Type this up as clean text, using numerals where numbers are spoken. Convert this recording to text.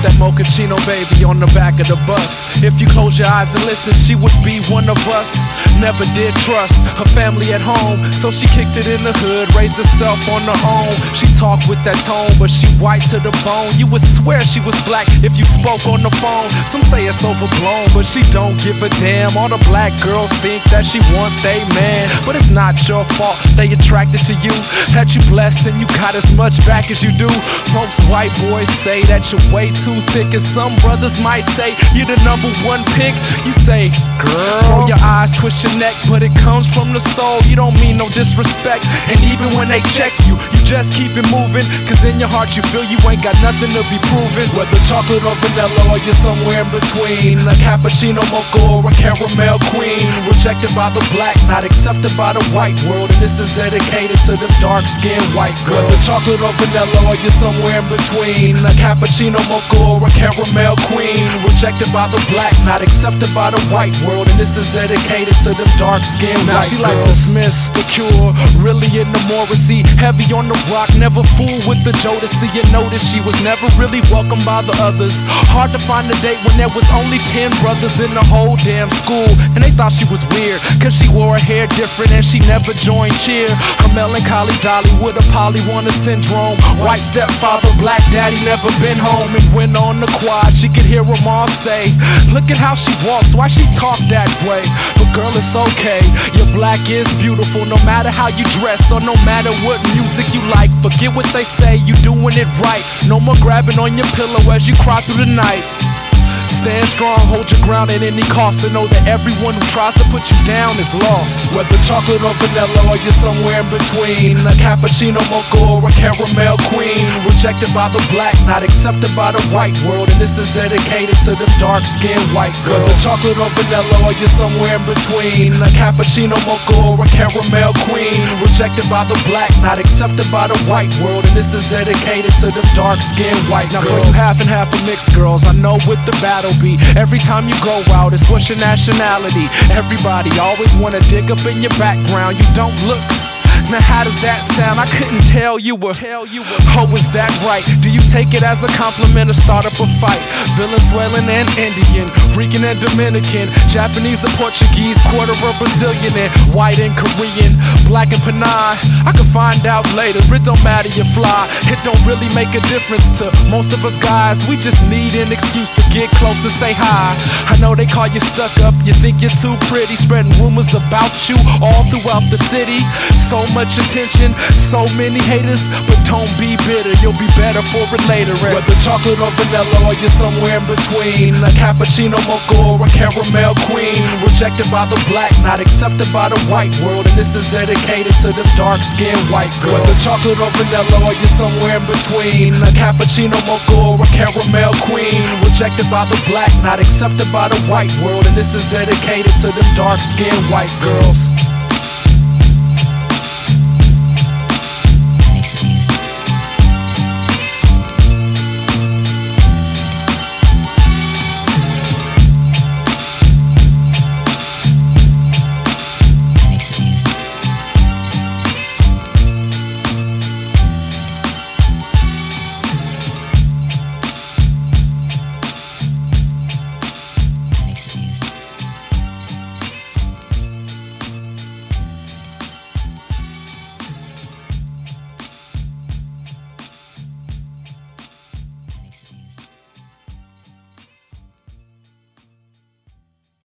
that mochaccino baby on the back of the bus. If you close your eyes and listen, she would be one of us. Never did trust her family at home, so she kicked it in the hood, raised herself on her own. She talked with that tone, but she white to the bone. You would swear she was black if you spoke on the phone. Some say it's overblown, but she don't give a damn. All the black girls think that she want they man, but it's not your fault they attracted to you. That you blessed and you got as much back as you do. Most white boys say that you're way too thick, and some brothers might say you're the #1 pick. You say, girl, roll your eyes, twist your neck, but it comes from the soul. You don't mean no disrespect, and even when they check you, you just keep it moving, cause in your heart you feel you ain't got nothing to be proven. Whether chocolate or vanilla or you're somewhere in between, a cappuccino, mocha, or a caramel queen. Rejected by the black, not accepted by the white world, and this is dedicated to them dark-skinned white girls. Whether chocolate or vanilla or you're somewhere in between, a cappuccino, mocha, or a caramel queen. Rejected by the black, not accepted by the white world, and this is dedicated to them dark-skinned white girls. Now she like the Smiths, the Cure, really in the Morrissey, heavy on the rock, never fooled with the Jodeci. You notice she was never really welcomed by the others. Hard to find a date when there was only 10 brothers in the whole damn school, and they thought she was weird, cause she wore her hair different and she never joined cheer. Her melancholy dolly with a polywarner syndrome, white stepfather, black daddy, never been home. And went on the quad, she could hear her mom say, look at how she walks, why she talk that way? But girl, it's okay, your black is beautiful, no matter how you dress or no matter what music you like. Forget what they say, you doing it right. No more grabbing on your pillow as you cry through the night. Stand strong, hold your ground at any cost, and know that everyone who tries to put you down is lost. Whether chocolate or vanilla or you're somewhere in between, a cappuccino, mocha, or a caramel queen. Rejected by the black, not accepted by the white world, and this is dedicated to them dark-skinned white girls. Whether chocolate or vanilla or you're somewhere in between, a cappuccino, mocha, or a caramel queen. Rejected by the black, not accepted by the white world, and this is dedicated to them dark-skinned white girls. Now for you half and half of mixed girls, I know what the battle be. Every time you go out, it's what's your nationality. Everybody always wanna dig up in your background. You don't look. Now how does that sound? I couldn't tell you were. Oh, is that right? Do you take it as a compliment or start up a fight? Venezuelan and Indian, Rican and Dominican, Japanese and Portuguese, quarter of Brazilian, and white and Korean, black and Panay. I can find out later, it don't matter you fly. It don't really make a difference to most of us guys. We just need an excuse to get close and say hi. I know they call you stuck up, you think you're too pretty, spreading rumors about you all throughout the city. So much attention, so many haters, but don't be bitter, you'll be better for it later. Whether chocolate or vanilla or you're somewhere in between, a cappuccino, mocha, or a caramel queen. Rejected by the black, not accepted by the white world, and this is dedicated to them dark-skinned white girls. Whether chocolate or vanilla or you're somewhere in between, a cappuccino, mocha, or a caramel queen. Rejected by the black, not accepted by the white world, and this is dedicated to them dark-skinned white girls.